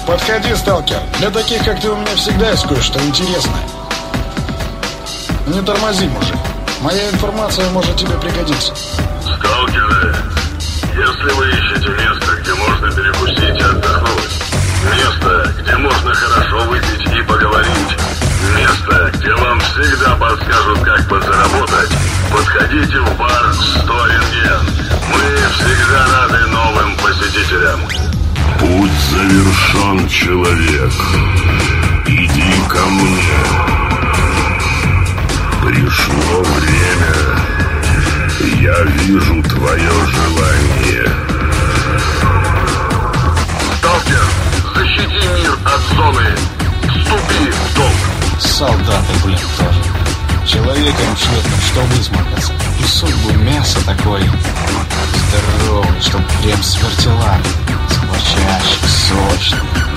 Подходи, сталкер. Для таких, как ты, у меня всегда есть кое-что интересное. Не тормози, мужик. Моя информация может тебе пригодиться. Сталкеры, если вы ищете место, где можно перекусить и отдохнуть, место, где можно хорошо выпить и поговорить, место, где вам всегда подскажут, как подзаработать, подходите в бар «100 рентген». Мы всегда рады новым посетителям. Путь завершен, человек. Иди ко мне. Пришло время. Я вижу твое желание. Сталкер, защити мир от зоны. Вступи в долг. Солдаты, блин, тоже. Человеком шведком, что высморкаться. И судьбу мясо такое здоровый, чтоб прям с вертела. Схвачащий, сочный.